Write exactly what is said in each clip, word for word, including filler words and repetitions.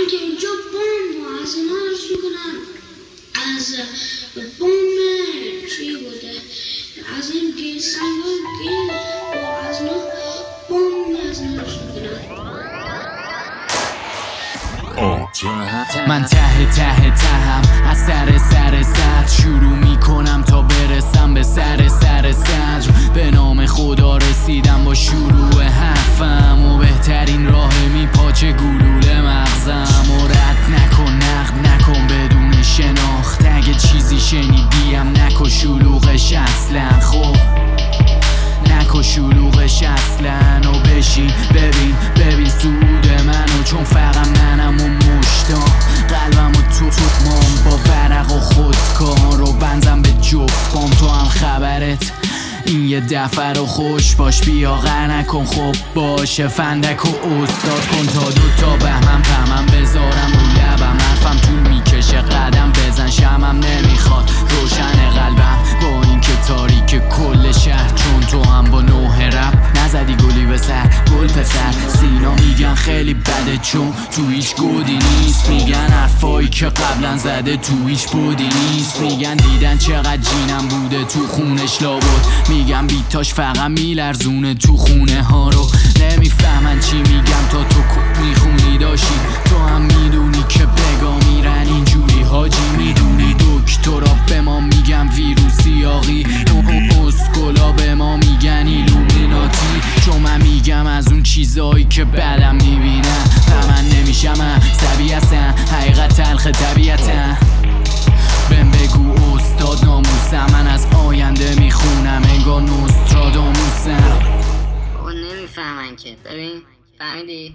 که اینجا بمب و از اینا عرض میکنم، از بمب چی بوده، از این گل سنگ های گل و از اینا بمب از اینا عرض میکنم. من ته ته تهم از سر سر صد شروع میکنم تا برسم به سر سر صدر. به نام خدا رسیدم با شروع حرفم و بهترین راه میپاچه گلوله مغزم. و رد نکن نقد نکن بدون شناخت، اگه چیزی شنیدیم نکن شلوغش اصلا. خب نکن شلوغش اصلا و بشین ببین ببین سود منو، چون فقط منم و مشتاق قلبم و تو تو مام با ورق و خودکار رو بنزم به جفت بام. تو هم خبرت این یه دفعه رو خوش باش، بیا غر نکن خب باشه فندک و استاد کن تا دوتا بهمن پمن بذارم رو لبم. حرفم طول میکشه قدم بزن شمم نمیخواد روشن قلبم با این که تاریک کل شهر، چون تو هم با نوه رپ نزدی گلی به سر گل پسر. سینا میگن خیلی بده چون تو هیچ گودی نیست، میگن حرفایی که قبلا زده تو هیچ بودی نیست. میگن دیدن چقدر جینم بوده تو خونش لابد، میگم بیتاش فقط میلرزونه تو خونه ها رو. نمیفهمن چی میگم تا تو کپ میخونی داشتی، تو هم میدونی که بگا میرن اینجوری حاجی. میدونی دکترا به ما میگن ویروسی آقی، اسکولا به ما میگن ایلومیناتی، چون من میگم از اون چیزایی که بعدم میبینم و من نمیشم سبی هستن حقیقت تلخ طبیعتن. بهم بگو استاد ناموسم، من از آینده میخونم انگار نوستراداموسم. بابا نمیفهمن که ببین فهمیدی؟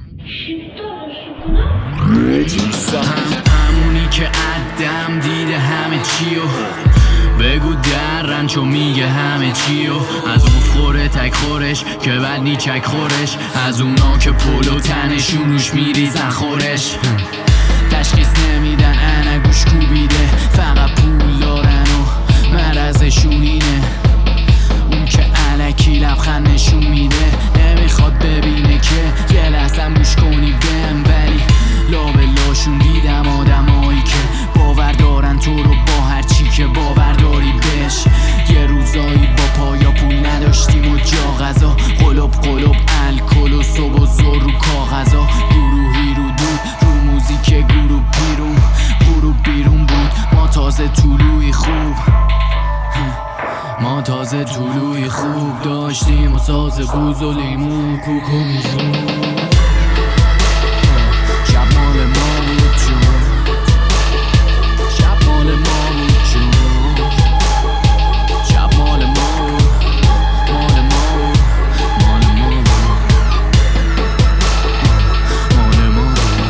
همونی که عدم دیده همه چیو بگو درن چون میگه همه چیو. از اون خوره تک خورش که بعد نیچک خورش، از اونا که پلو تنشون روش میریزن خورش. تشخیص نمیدن انگوش کوبیده، فقط پول دارن و مرزشون اینه. اون که الکی لبخند نشون میده نمیخواد ببینه که یه لحظم گوش کنی بهم، ولی لابلاشون دیدم آدمایی که باور دارن تو رو با هر چی که باور داری بهش. یه روزایی با پایا پول نداشتیم و جا غذا، قلوب قلوب الکل و صبح و زور رو کاغذا. گروهی رو دود رو موزیک گروه بیرون گروه بیرون بود، ما تازه طلوعی خوب ما تازه طلوعی خوب داشتیم و ساز بوز و لیمون کوکو میزون. شب مال ما بود چون شب مال ما بود چون شب مال ما بود مال ما بود مال ما بود مال ما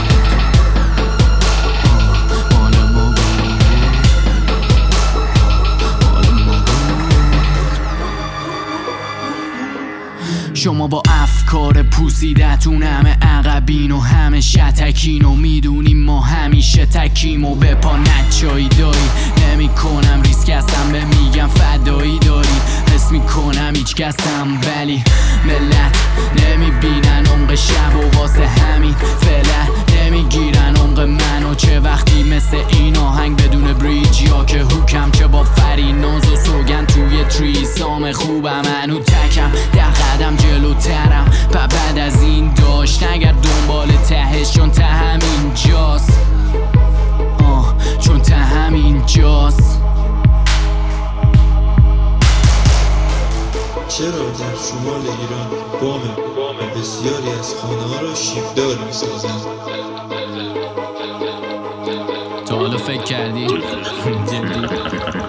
بود مال ما بود مال ما بود. شما با افکار پوسیدتون همه عقبین و همه شتکین و میدونیم ما همیشه تکیم و به پا نچایی داری. نمی کنم ریسک هستم به میگم فدایی داری، حس میکنم هیچ کسم ولی ملت نمیبینن عمق شب و واسه همین فعلا نمیگیرن عمق منو. چه وقتی مثل این آهنگ بدون بریج یا که هوکم، چه با فریناز و سوگن توی تری سام خوبم هنو تکم در قدم جلوترم. و بعد از این داشت اگر دنبال تهش، چون ته همین جاست آه چون ته همین جاست. چرا در شمال ایران بام بسیاری از خانه ها را شیبدار می سازند؟ تا حالا فکر کردی؟ جدی